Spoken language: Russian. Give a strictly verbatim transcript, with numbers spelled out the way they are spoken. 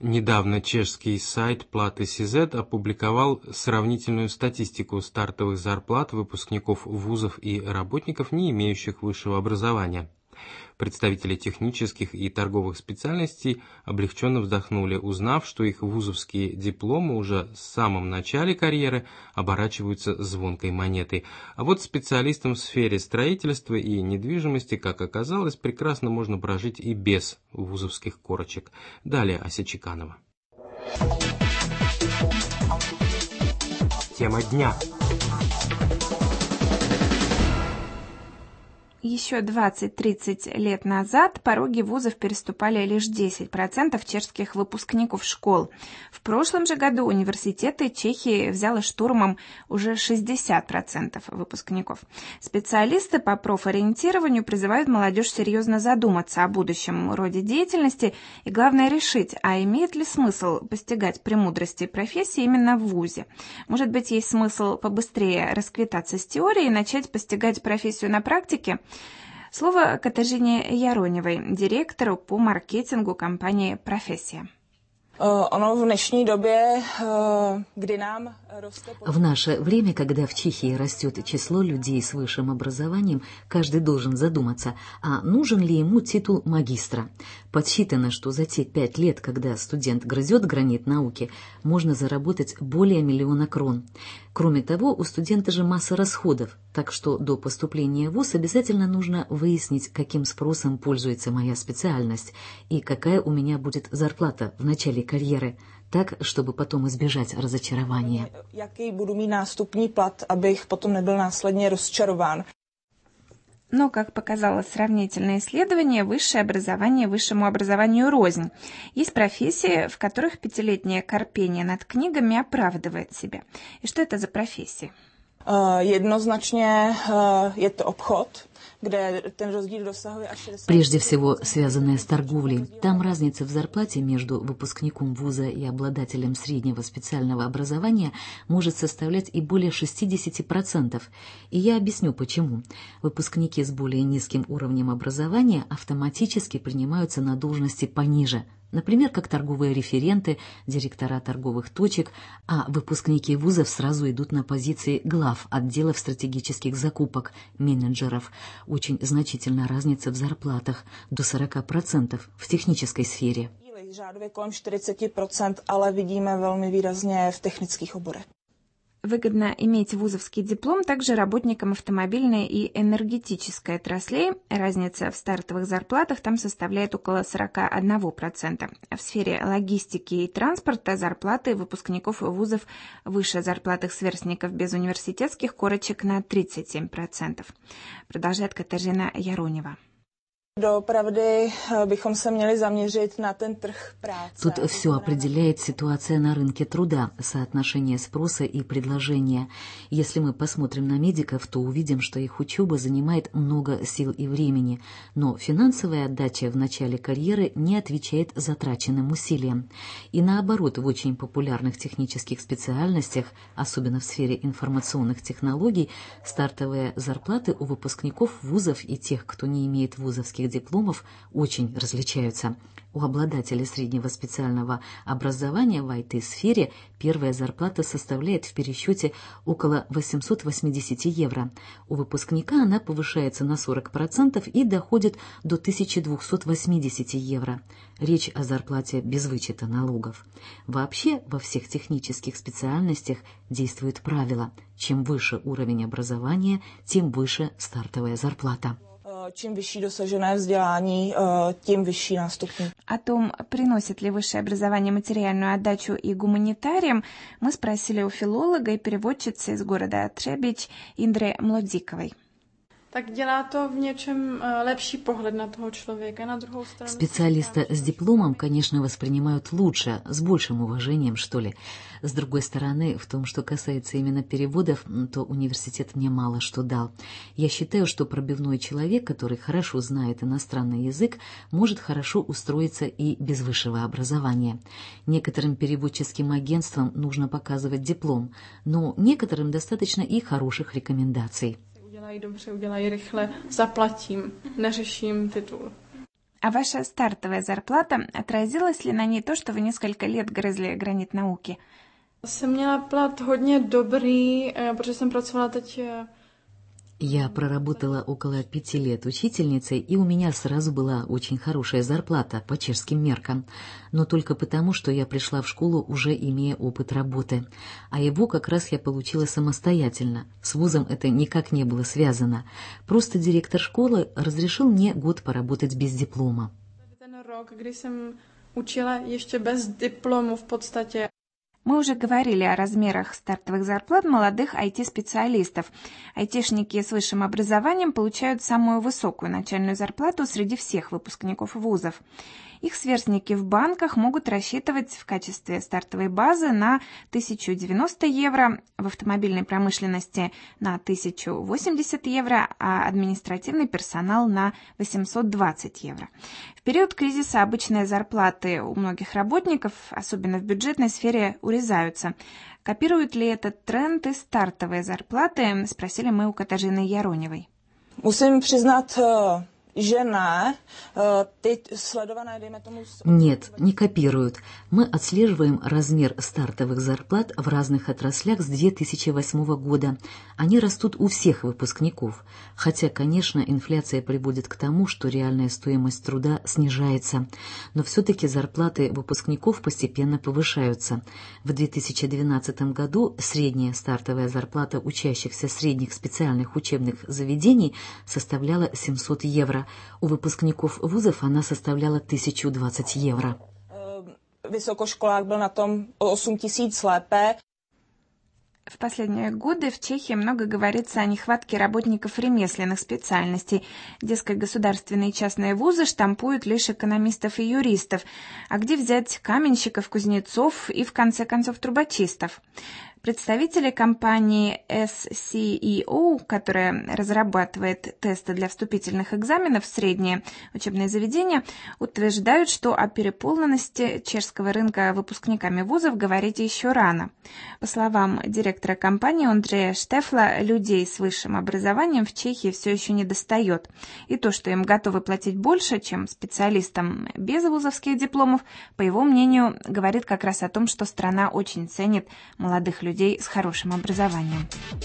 Недавно чешский сайт Платы СИЗ опубликовал сравнительную статистику стартовых зарплат выпускников вузов и работников, не имеющих высшего образования. Представители технических и торговых специальностей облегченно вздохнули, узнав, что их вузовские дипломы уже в самом начале карьеры оборачиваются звонкой монетой. А вот специалистам в сфере строительства и недвижимости, как оказалось, прекрасно можно прожить и без вузовских корочек. Далее Ася Чеканова. Тема дня. Еще двадцать-тридцать лет назад пороги вузов переступали лишь десять процентов чешских выпускников школ. В прошлом же году университеты Чехии взяло штурмом уже шестьдесят процентов выпускников. Специалисты по профориентированию призывают молодежь серьезно задуматься о будущем роде деятельности и, главное, решить, а имеет ли смысл постигать премудрости профессии именно в вузе. Может быть, есть смысл побыстрее расквитаться с теорией и начать постигать профессию на практике? Слово Катажине Яроневой, директору по маркетингу компании «Профессия». В наше время, когда в Чехии растет число людей с высшим образованием, каждый должен задуматься, а нужен ли ему титул магистра. Подсчитано, что за те пять лет, когда студент грызет гранит науки, можно заработать более миллиона крон. Кроме того, у студента же масса расходов, так что до поступления в вуз обязательно нужно выяснить, каким спросом пользуется моя специальность и какая у меня будет зарплата в начале карьеры, так, чтобы потом избежать разочарования. Jaký budu mít nástupní plat, abych potom nebyl následně rozčarován. Но, как показало сравнительное исследование, высшее образование высшему образованию рознь. Есть профессии, в которых пятилетнее корпение над книгами оправдывает себя. И что это за профессии? Jednoznačně je to obchod, kde ten rozdíl dosahuje až šedesát. Прежде всего, связанное с торговлей. Там разница в зарплате между выпускником вуза и обладателем среднего специального образования может составлять и более шестьдесят процентов. И я объясню, почему. Выпускники с более низким уровнем образования автоматически принимаются на должности пониже, например, как торговые референты, директора торговых точек, а выпускники вузов сразу идут на позиции глав отделов стратегических закупок, менеджеров. Очень значительная разница в зарплатах, до сорок процентов в технической сфере. Řádově kolem čtyřicet procent, ale vidíme velmi výrazně v technických oborech. Выгодно иметь вузовский диплом также работникам автомобильной и энергетической отраслей. Разница в стартовых зарплатах там составляет около сорок один процент. В сфере логистики и транспорта зарплаты выпускников вузов выше зарплат их сверстников без университетских корочек на тридцать семь процентов. Продолжает Катажина Яронева. Doopravdy bychom se měli zaměřit na ten trh práce. Тут все определяет ситуация на рынке труда, соотношение спроса и предложения. Если мы посмотрим на медиков, то увидим, что их учеба занимает много сил и времени, но финансовая отдача в начале карьеры не отвечает затраченным усилиям. И наоборот, в очень популярных технических специальностях, особенно в сфере информационных технологий, стартовые зарплаты у выпускников вузов и тех, кто не имеет вузовских дипломов, очень различаются. У обладателя среднего специального образования в ай ти-сфере первая зарплата составляет в пересчете около восемьсот восемьдесят евро. У выпускника она повышается на сорок процентов и доходит до тысяча двести восемьдесят евро. Речь о зарплате без вычета налогов. Вообще, во всех технических специальностях действует правило: чем выше уровень образования, тем выше стартовая зарплата. Чем vyšší dosažené vzdělání, tím vyšší nástupní. О том, приносит ли высшее образование материальную отдачу и гуманитариям, мы спросили у филолога и переводчицы из города Třebíč Indry Mlodíkovой. Так dělá to в něčem lepší pohled на того человека, на другую сторону. Специалиста с дипломом, конечно, воспринимают лучше, с большим уважением, что ли. С другой стороны, в том, что касается именно переводов, то университет мне мало что дал. Я считаю, что пробивной человек, который хорошо знает иностранный язык, может хорошо устроиться и без высшего образования. Некоторым переводческим агентствам нужно показывать диплом, но некоторым достаточно и хороших рекомендаций. Udělají dobře, udělají rychle, zaplatím, neřeším titul. А ваша стартовая зарплата, отразилась ли на ней то, что вы несколько лет грызли гранит науки? Jsem měla plat hodně dobrý, protože jsem pracovala teď. Я проработала около пяти лет учительницей, и у меня сразу была очень хорошая зарплата по чешским меркам, но только потому, что я пришла в школу, уже имея опыт работы. А его как раз я получила самостоятельно. С вузом это никак не было связано. Просто директор школы разрешил мне год поработать без диплома. Ten rok, kdy jsem učila ještě bez diplomu v podstatě. Мы уже говорили о размерах стартовых зарплат молодых ай ти-специалистов. Айтишники с высшим образованием получают самую высокую начальную зарплату среди всех выпускников вузов. Их сверстники в банках могут рассчитывать в качестве стартовой базы на тысячу девяносто евро, в автомобильной промышленности на тысячу восемьдесят евро, а административный персонал на восемьсот двадцать евро. В период кризиса обычные зарплаты у многих работников, особенно в бюджетной сфере, урезаются. Копируют ли этот тренд и стартовые зарплаты, спросили мы у Катажины Яроневой. Musím přiznat, že ne. Ty sledované, dejme tomu... Нет, не копируют. Мы отслеживаем размер стартовых зарплат в разных отраслях с две тысячи восьмого года. Они растут у всех выпускников. Хотя, конечно, инфляция приводит к тому, что реальная стоимость труда снижается. Но все-таки зарплаты выпускников постепенно повышаются. В две тысячи двенадцатом году средняя стартовая зарплата учащихся средних специальных учебных заведений составляла семьсот евро. У выпускников вузов она составляла тысячу двадцать евро. Vysokoškolák byl na tom o osm tisíc lépe. В последние годы в Чехии много говорится о нехватке работников ремесленных специальностей. Дескать, государственные и частные вузы штампуют лишь экономистов и юристов. А где взять каменщиков, кузнецов и, в конце концов, трубочистов? Представители компании эс си и о, которая разрабатывает тесты для вступительных экзаменов в средние учебные заведения, утверждают, что о переполненности чешского рынка выпускниками вузов говорить еще рано. По словам директора компании Андрея Штефла, людей с высшим образованием в Чехии все еще недостает. И то, что им готовы платить больше, чем специалистам без вузовских дипломов, по его мнению, говорит как раз о том, что страна очень ценит молодых людей с хорошим образованием.